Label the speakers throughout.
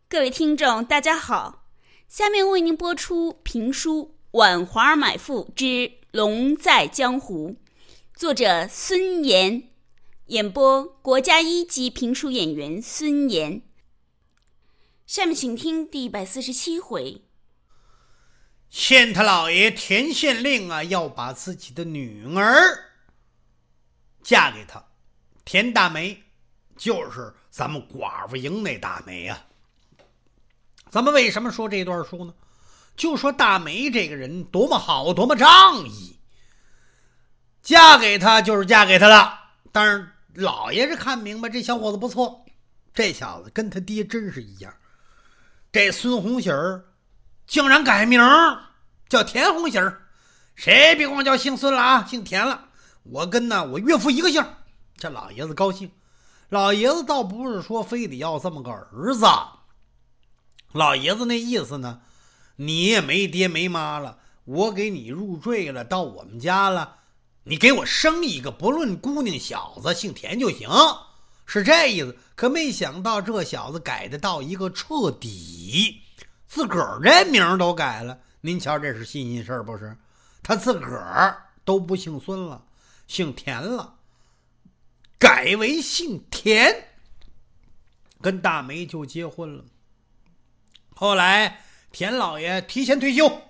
Speaker 1: 各位听众大家好，下面为您播出评书《挽华儿买妇之龙在江湖》，作者孙岩，演播国家一级评书演员孙岩。下面请听第147回。
Speaker 2: 县太老爷田县令啊，要把自己的女儿嫁给他。田大梅就是咱们寡妇营那大梅啊。咱们为什么说这段书呢？就说大梅这个人多么好，多么仗义。嫁给他就是嫁给他了，但是老爷是看明白这小伙子不错，这小子跟他爹真是一样。这孙红喜儿竟然改名叫田红喜儿，谁别光叫姓孙了啊，姓田了。我跟我岳父一个姓。这老爷子高兴，老爷子倒不是说非得要这么个儿子，老爷子那意思呢，你也没爹没妈了，我给你入赘了，到我们家了，你给我生一个，不论姑娘小子，姓田就行，是这意思。可没想到这小子改的到一个彻底，自个儿这名都改了。您瞧这是新事儿不是？他自个儿都不姓孙了，姓田了，改为姓田，跟大梅就结婚了。后来田老爷提前退休，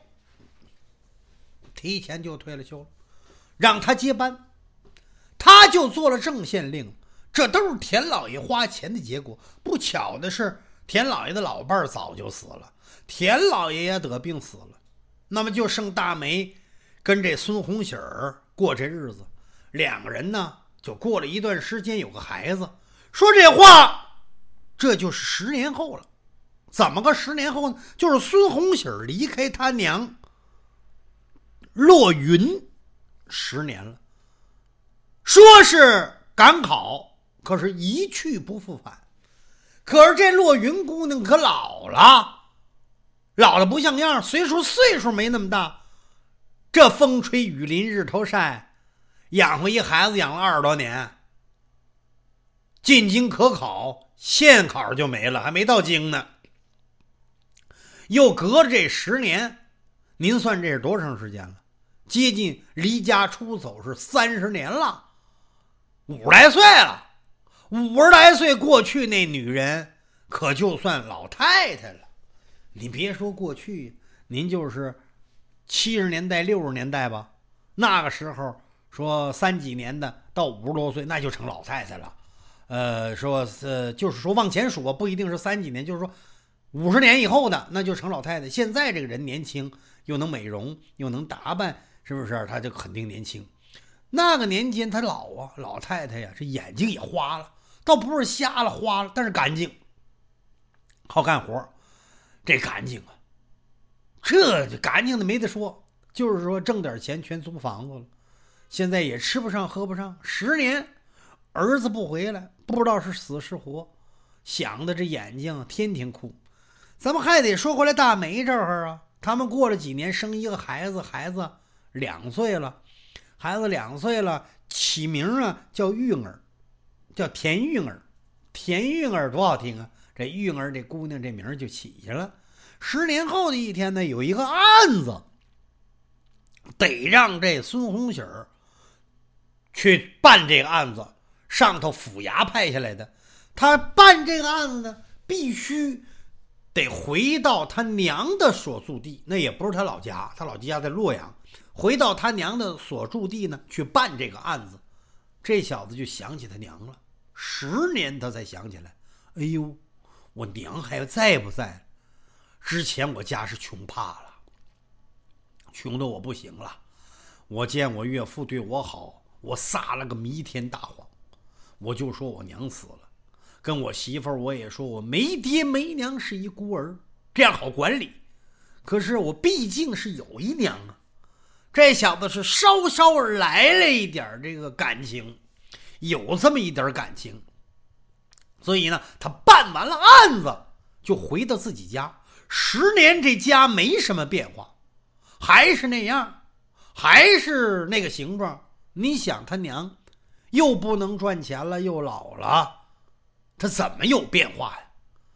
Speaker 2: 提前就退了休了，让他接班，他就做了正县令。这都是田老爷花钱的结果。不巧的是，田老爷的老伴儿早就死了，田老爷也得病死了，那么就剩大梅跟这孙红喜儿过这日子。两个人呢就过了一段时间，有个孩子。说这话这就是10年后了。怎么个10年后呢？就是孙红喜儿离开他娘落云10年了。说是赶考，可是一去不复返。可是这落云姑娘可老了，老了不像样，岁数没那么大，这风吹雨淋日头晒，养活一孩子养了20多年，进京可考，县考就没了，还没到京呢。又隔着这10年，您算这是多长时间了？接近离家出走是30年了，50来岁了。50来岁过去那女人可就算老太太了。你别说过去，您就是70年代60年代吧，那个时候说30几年的到50多岁那就成老太太了。就是说往前数吧，不一定是30几年，就是说50年以后的那就成老太太。现在这个人年轻，又能美容又能打扮，是不是他就肯定年轻。那个年间他老啊，老太太呀，这眼睛也花了，倒不是瞎了花了，但是干净，好干活。这干净啊，这干净的没得说，就是说挣点钱全租房子了，现在也吃不上喝不上。10年儿子不回来，不知道是死是活，想的这眼睛天天哭。咱们还得说回来大梅这儿啊，他们过了几年生一个孩子，孩子2岁了，孩子2岁了，起名啊叫韵儿，叫田韵儿。田韵儿多好听啊，这韵儿这姑娘这名就起下了。10年后的一天呢，有一个案子得让这孙红喜儿去办这个案子，上头府衙派下来的。他办这个案子呢，必须得回到他娘的所住地，那也不是他老家，他老家在洛阳，回到他娘的所住地呢去办这个案子。这小子就想起他娘了，10年他才想起来，哎呦，我娘还在不在？之前我家是穷怕了，穷得我不行了。我见我岳父对我好，我撒了个弥天大谎，我就说我娘死了，跟我媳妇儿我也说我没爹没娘，是一孤儿，这样好管理。可是我毕竟是有一娘啊。这小子是稍稍来了一点这个感情，有这么一点感情，所以呢他办完了案子就回到自己家。10年这家没什么变化，还是那样，还是那个形状。你想他娘又不能赚钱了，又老了，他怎么有变化呀？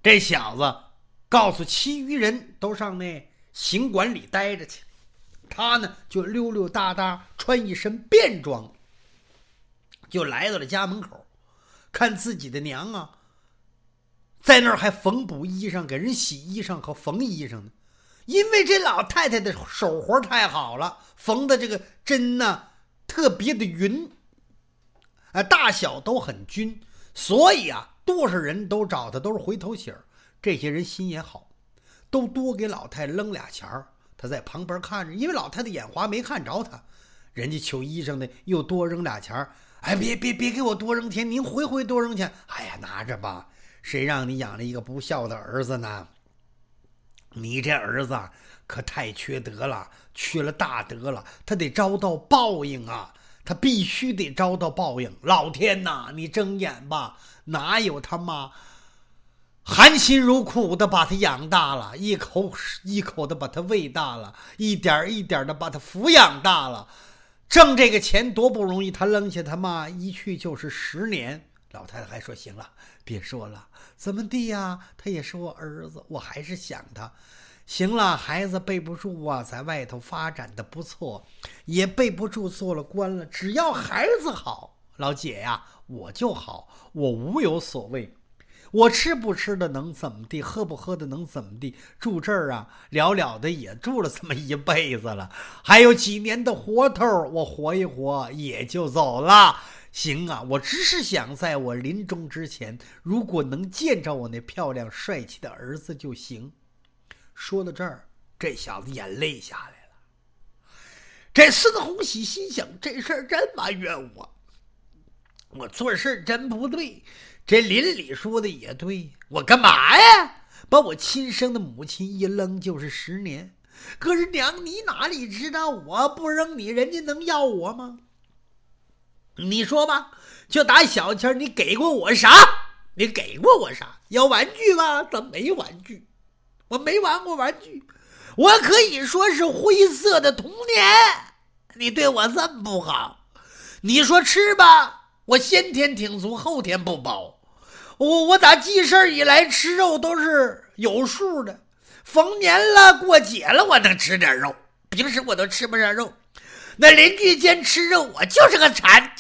Speaker 2: 这小子告诉其余人都上那行馆里待着去，他呢就溜溜达达穿一身便装，就来到了家门口，看自己的娘啊在那儿还缝补衣裳，给人洗衣裳和缝衣裳呢。因为这老太太的手活太好了，缝的这个针呢特别的匀，大小都很均，所以啊多少人都找他都是回头信儿。这些人心也好，都多给老太太扔俩钱儿。他在旁边看着，因为老太太眼花没看着他，人家求衣裳的又多扔俩钱儿。哎，别给我多扔钱，您回多扔钱。哎呀，拿着吧，谁让你养了一个不孝的儿子呢？你这儿子可太缺德了，缺了大德了，他得遭到报应啊，他必须得遭到报应。老天哪，你睁眼吧，哪有他妈含辛茹苦的把他养大了，一口一口的把他喂大了，一点一点的把他抚养大了。挣这个钱多不容易，他扔下他妈一去就是10年。老太太还说行了，别说了，怎么地呀？他也是我儿子，我还是想他。行了，孩子背不住啊，在外头发展的不错，也背不住做了官了，只要孩子好，老姐呀，我就好，我无有所谓。我吃不吃的能怎么地，喝不喝的能怎么地，住这儿啊了了的也住了这么一辈子了，还有几年的活头，我活一活也就走了。行啊，我只是想在我临终之前，如果能见着我那漂亮帅气的儿子就行。说到这儿，这小子眼泪下来了。这孙洪喜心想，这事儿真埋怨我做事真不对。这邻里说的也对，我干嘛呀？把我亲生的母亲一扔就是10年。可是娘，你哪里知道我不扔你，人家能要我吗？你说吧，就打小前你给过我啥？你给过我啥？要玩具吧？咱没玩具，我没玩过玩具，我可以说是灰色的童年。你对我这么不好，你说吃吧，我先天挺足，后天不饱。我打记事以来吃肉都是有数的，逢年了过节了我能吃点肉，平时我都吃不上肉。那邻居间吃肉，我就是个馋，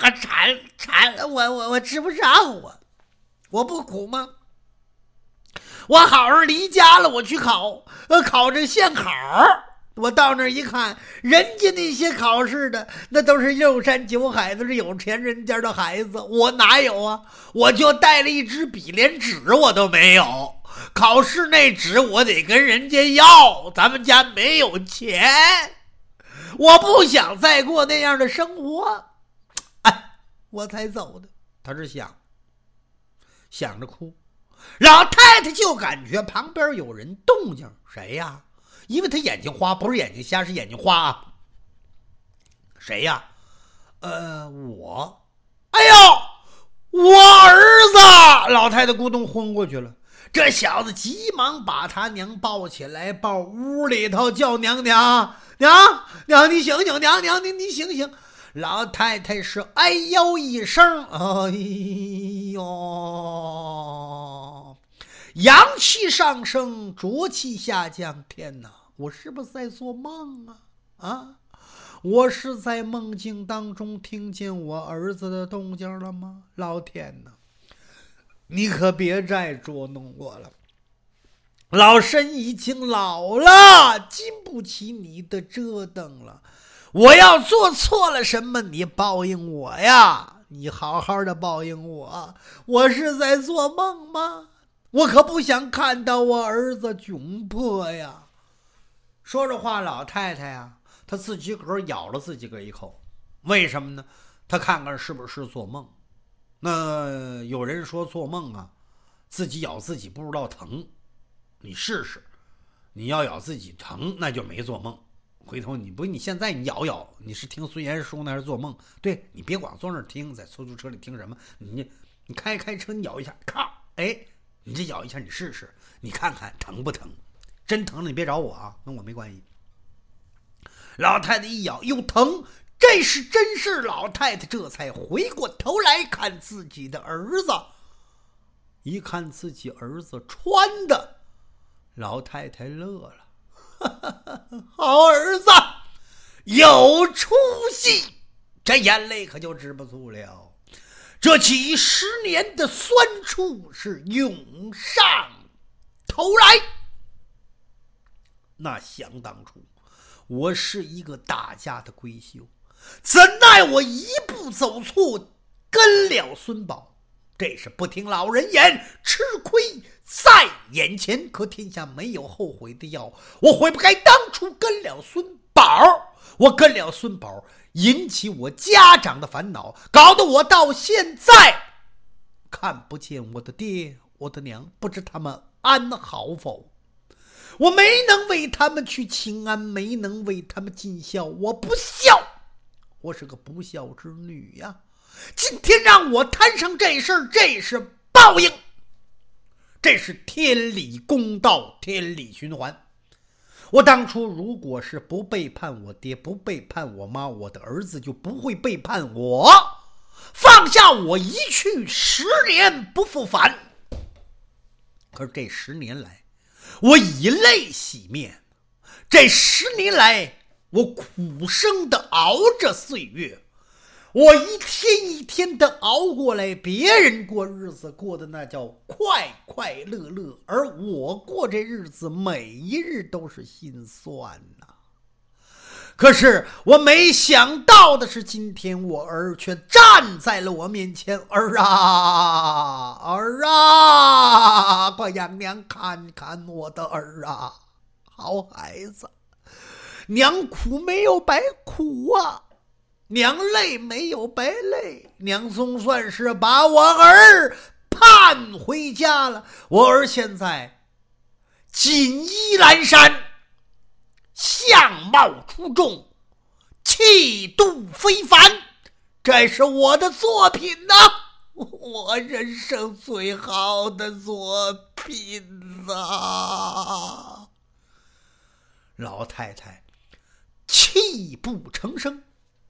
Speaker 2: 我吃不上，我不苦吗？我好好离家了，我去考这县考，我到那儿一看，人家那些考试的那都是6山9海，都是有钱人家的孩子，我哪有啊？我就带了一支笔，连纸我都没有。考试那纸我得跟人家要，咱们家没有钱，我不想再过那样的生活，我才走的。他是想着哭，老太太就感觉旁边有人动静，谁呀？因为他眼睛花，不是眼睛瞎，是眼睛花啊。谁呀？我。哎呦，我儿子！老太太咕咚昏过去了。这小子急忙把他娘抱起来，抱屋里头叫娘，你醒醒，娘你醒醒。老太太是哎呦一声，哎呦，阳气上升，浊气下降。天哪，我是不是在做梦啊？我是在梦境当中听见我儿子的动静了吗？老天哪，你可别再捉弄我了，老身已经老了，经不起你的折腾了。我要做错了什么，你报应我呀，你好好的报应我。我是在做梦吗？我可不想看到我儿子窘迫呀。说着话，老太太呀，她自己个儿咬了自己个儿一口。为什么呢？她看看是不是做梦。那有人说做梦啊，自己咬自己不知道疼，你试试，你要咬自己疼，那就没做梦。回头你现在你咬，你是听孙岩说那是做梦？对，你别光坐那儿听，在出租车里听什么？你开车你咬一下，咔，你这咬一下你试试，你看看疼不疼？真疼了你别找我啊，跟我没关系。老太太一咬又疼，这是真事。老太太这才回过头来看自己的儿子， 一看自己儿子穿的，老太太乐了，好儿子，有出息，这眼泪可就止不住了。这几十年的酸楚是涌上头来。那想当初，我是一个大家的闺秀，怎奈我一步走错，跟了孙宝。这是不听老人言，吃亏在眼前。可天下没有后悔的药，我悔不该当初跟了孙宝。我跟了孙宝，引起我家长的烦恼，搞得我到现在看不见我的爹我的娘，不知他们安好否。我没能为他们去请安，没能为他们尽孝，我不孝，我是个不孝之女呀。今天让我摊上这事儿，这是报应，这是天理公道，天理循环。我当初如果是不背叛我爹，不背叛我妈，我的儿子就不会背叛我，放下我一去，10年不复返。可是这10年来，我以泪洗面，这10年来，我苦生的熬着岁月，我一天一天的熬过来，别人过日子过得那叫快快乐乐，而我过这日子每一日都是心酸呐。可是我没想到的是，今天我儿却站在了我面前。儿啊，儿啊，快让娘看看我的儿啊，好孩子，娘苦没有白苦啊，娘累没有白累，娘总算是把我儿盼回家了。我儿现在锦衣阑珊，相貌出众，气度非凡，这是我的作品呐，我人生最好的作品呐。老太太泣不成声。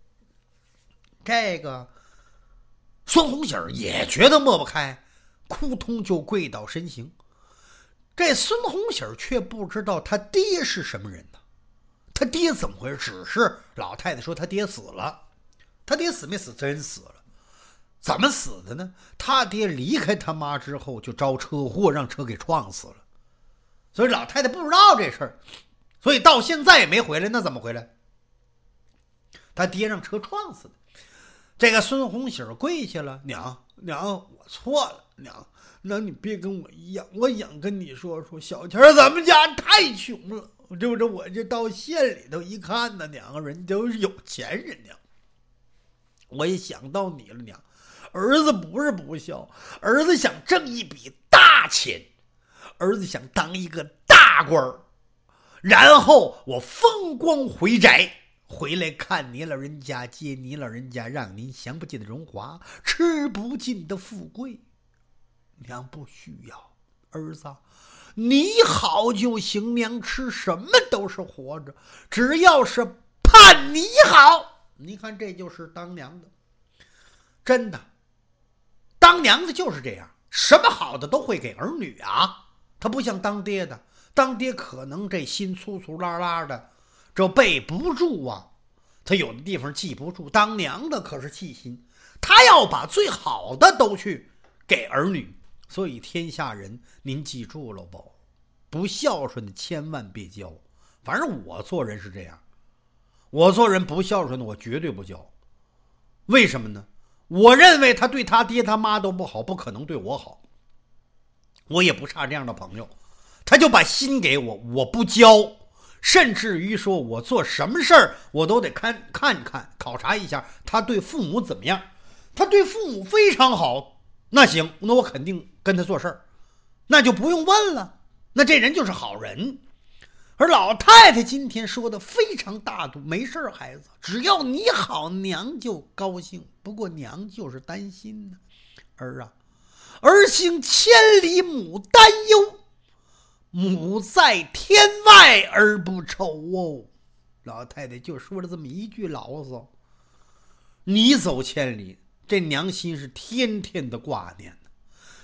Speaker 2: 这个孙红喜儿也觉得抹不开，扑通就跪倒身行。这孙红喜儿却不知道他爹是什么人呢？他爹怎么回事？只是老太太说他爹死了，他爹死没死？真死了。怎么死的呢？他爹离开他妈之后就遭车祸，让车给撞死了。所以老太太不知道这事儿，所以到现在也没回来。那怎么回来？他爹让车撞死的。这个孙红喜儿跪下了，娘，我错了，娘，那你别跟我一样，我想跟你说，小钱咱们家太穷了，我这到县里头一看呢，娘，人都是有钱人，娘，我也想到你了，娘，儿子不是不孝，儿子想挣一笔大钱，儿子想当一个大官儿，然后我风光回宅，回来看你老人家，接你老人家，让您享不尽的荣华，吃不尽的富贵。娘不需要，儿子，你好就行，娘吃什么都是活着，只要是盼你好。你看这就是当娘的，真的，当娘的就是这样，什么好的都会给儿女啊。他不像当爹的，当爹可能这心粗粗拉拉的，这背不住啊，他有的地方记不住。当娘的可是细心，他要把最好的都去给儿女。所以天下人您记住了不？不孝顺的千万别教。反正我做人是这样，我做人不孝顺的我绝对不教。为什么呢？我认为他对他爹他妈都不好，不可能对我好。我也不差这样的朋友，他就把心给我，我不教，甚至于说我做什么事儿我都得看考察一下他对父母怎么样。他对父母非常好，那行，那我肯定跟他做事儿，那就不用问了，那这人就是好人。而老太太今天说的非常大度，没事孩子，只要你好，娘就高兴。不过娘就是担心呢，儿啊，儿行千里母担忧，母在天外而不愁哦。老太太就说了这么一句牢骚，你走千里，这娘心是天天的挂念的。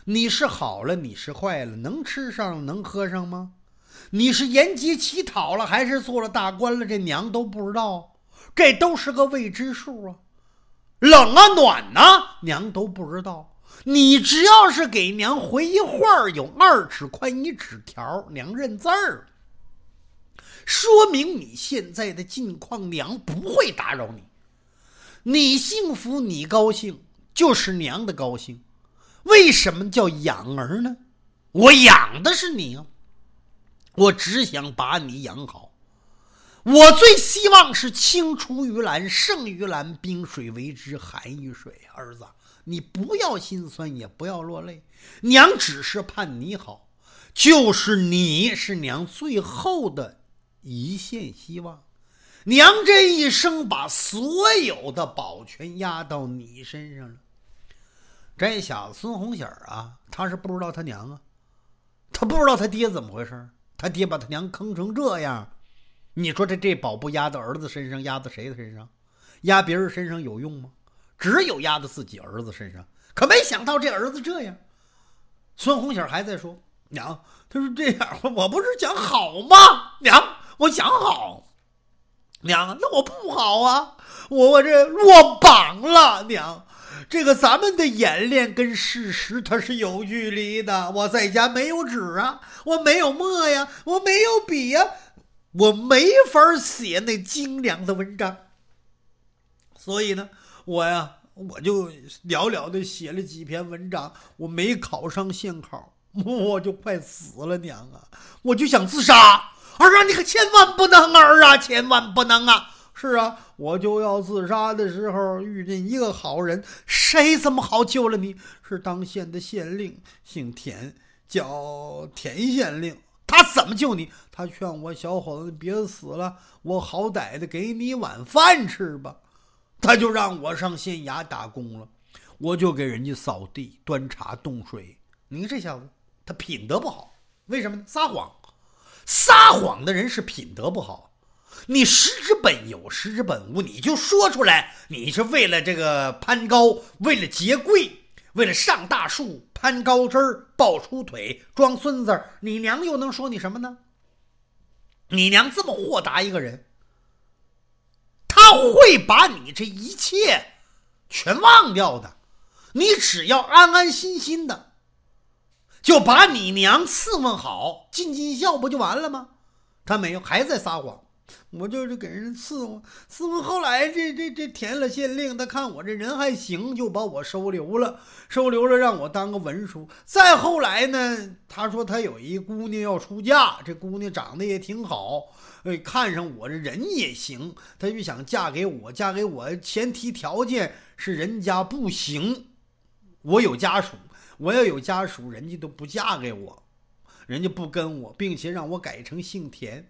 Speaker 2: 你是好了，你是坏了，能吃上能喝上吗？你是延吉乞讨了，还是做了大官了，这娘都不知道，这都是个未知数啊。冷啊暖啊，娘都不知道。你只要是给娘回一话，有2尺宽一纸条，娘认字儿，说明你现在的境况，娘不会打扰你。你幸福，你高兴，就是娘的高兴。为什么叫养儿呢？我养的是你啊，我只想把你养好。我最希望是青出于蓝胜于蓝，冰水为之寒于水。儿子，你不要心酸，也不要落泪，娘只是盼你好，就是你是娘最后的一线希望。娘这一生把所有的宝全压到你身上了。这小子孙红喜啊，他是不知道他娘啊，他不知道他爹怎么回事，他爹把他娘坑成这样。你说这宝不压到儿子身上，压到谁的身上？压别人身上有用吗？只有压到自己儿子身上。可没想到这儿子这样。孙红喜还在说，娘，他说这样，我不是讲好吗？娘，我讲好。娘，那我不好啊，我这落榜了。娘，这个咱们的演练跟事实它是有距离的。我在家没有纸啊，我没有墨呀，我没有笔呀，我没法写那精良的文章。所以呢，我就寥寥的写了几篇文章，我没考上县考，我就快死了。娘啊，我就想自杀。儿啊，你可千万不能，儿啊，千万不能啊！是啊，我就要自杀的时候遇见一个好人，谁这么好救了你？是当县的县令，姓田，叫田县令。他怎么救你？他劝我，小伙子别死了，我好歹的给你碗饭吃吧。他就让我上县衙打工了，我就给人家扫地、端茶、冻水。你看这小子，他品德不好，为什么呢？撒谎。撒谎的人是品德不好。你实之本有，实之本无，你就说出来，你是为了这个攀高，为了结贵，为了上大树，攀高枝儿，抱出腿，装孙子，你娘又能说你什么呢？你娘这么豁达一个人，他会把你这一切全忘掉的。你只要安安心心的就把你娘伺候好，尽尽孝不就完了吗？他没有，还在撒谎。我就是给人伺候，后来这填了县令，他看我这人还行，就把我收留了让我当个文书。再后来呢，他说他有一姑娘要出嫁，这姑娘长得也挺好，看上我这人也行，他就想嫁给我，前提条件是人家不行，我有家属，我要有家属，人家都不嫁给我，人家不跟我，并且让我改成姓田。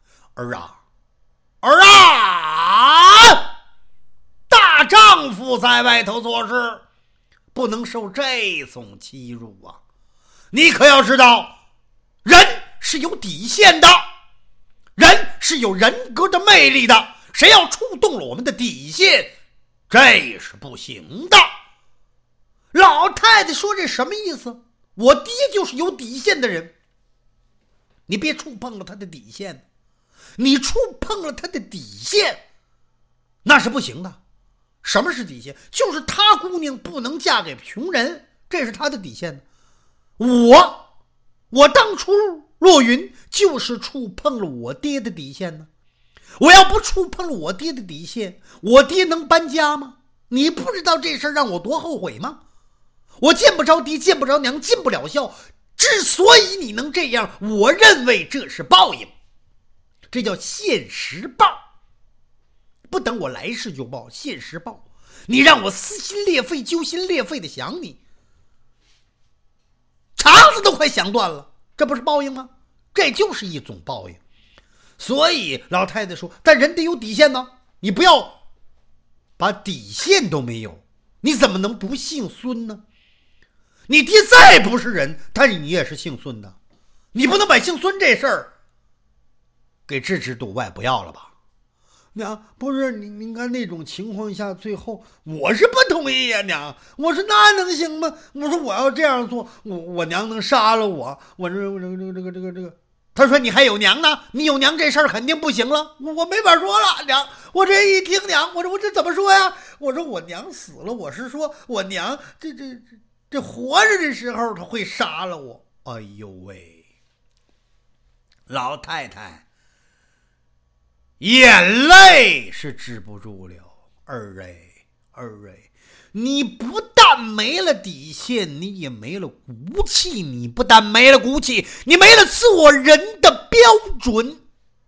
Speaker 2: 儿啊，大丈夫在外头做事不能受这种欺辱啊！你可要知道，人是有底线的，人是有人格的魅力的，谁要触动了我们的底线，这是不行的。老太太说这什么意思？我爹就是有底线的人，你别触碰了他的底线，你触碰了他的底线那是不行的。什么是底线？就是他姑娘不能嫁给穷人，这是他的底线。我当初落云就是触碰了我爹的底线呢。我要不触碰了我爹的底线，我爹能搬家吗？你不知道这事让我多后悔吗？我见不着爹，见不着娘，尽不了孝。之所以你能这样，我认为这是报应，这叫现实报。不等我来世就报，现实报。你让我撕心裂肺、揪心裂肺的想你，肠子都快想断了，这不是报应吗？这就是一种报应。所以老太太说，但人得有底线呢，你不要把底线都没有，你怎么能不姓孙呢？你爹再不是人，但你也是姓孙的，你不能把姓孙这事儿给置之度外，不要了吧？ 娘，不是您看那种情况下，最后我是不同意呀，娘。我说那能行吗？我说我要这样做，我娘能杀了我。我这个。他说你还有娘呢，你有娘这事儿肯定不行了。我没法说了，娘。我这一听娘，我这怎么说呀？我说我娘死了，我是说我娘这活着的时候他会杀了我。哎呦喂，老太太。眼泪是止不住了。二位，你不但没了底线，你也没了骨气。你不但没了骨气，你没了做人的标准，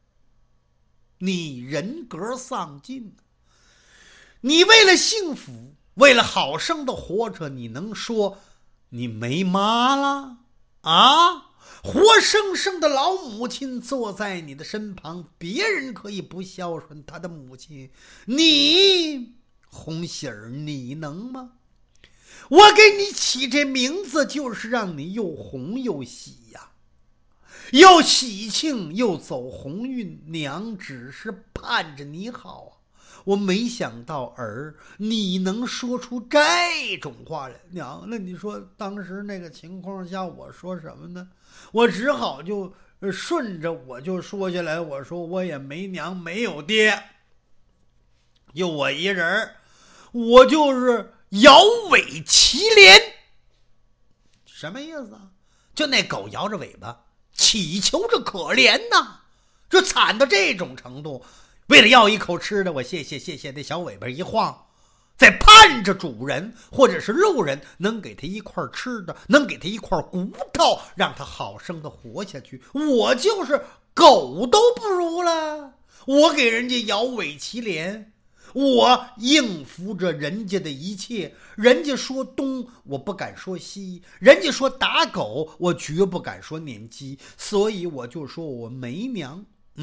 Speaker 2: 你人格丧尽。你为了幸福，为了好生的活着，你能说你没妈了啊？活生生的老母亲坐在你的身旁，别人可以不孝顺他的母亲，你红喜儿你能吗？我给你起这名字就是让你又红又喜呀，又喜庆又走鸿运。娘只是盼着你好啊，我没想到儿你能说出这种话来。娘，那你说当时那个情况下我说什么呢？我只好就顺着我就说下来，我说我也没娘没有爹，就我一人，我就是摇尾乞怜。什么意思啊？就那狗摇着尾巴祈求着可怜呐，就惨到这种程度，为了要一口吃的，我谢谢那小尾巴一晃，在盼着主人或者是路人能给他一块吃的，能给他一块骨头，让他好生的活下去。我就是狗都不如了，我给人家摇尾乞怜，我应付着人家的一切。人家说东，我不敢说西；人家说打狗，我绝不敢说撵鸡。所以我就说我没娘。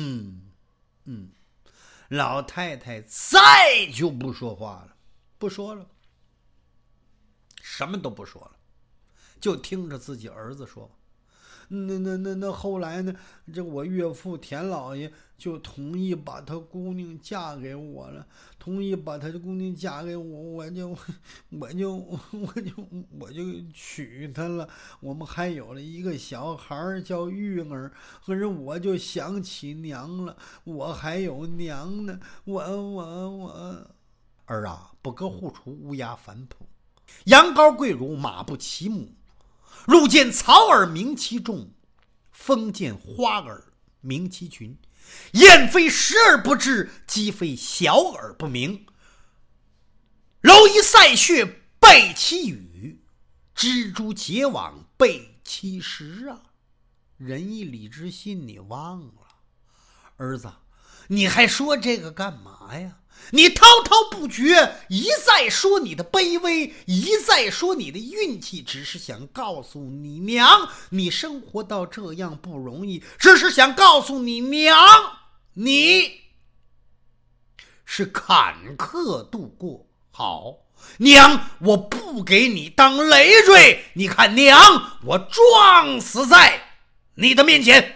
Speaker 2: 老太太再就不说话了。不说了，什么都不说了，就听着自己儿子说。那后来呢？这我岳父田老爷就同意把他姑娘嫁给我了，同意把他的姑娘嫁给我，我就娶她了。我们还有了一个小孩叫玉儿，可是我就想起娘了，我还有娘呢，我。儿啊，不隔户除，乌鸦反哺。羊羔跪乳，马不骑母。路见草耳鸣其众，风见花耳鸣其群。雁飞时而不至，鸡飞小而不鸣。蝼蚁赛穴备其羽，蜘蛛结网备其食啊！仁义礼智信你忘了，儿子，你还说这个干嘛呀？你滔滔不绝，一再说你的卑微，一再说你的运气，只是想告诉你娘，你生活到这样不容易，只是想告诉你娘，你是坎坷度过。好，娘，我不给你当累赘，你看娘，我撞死在你的面前。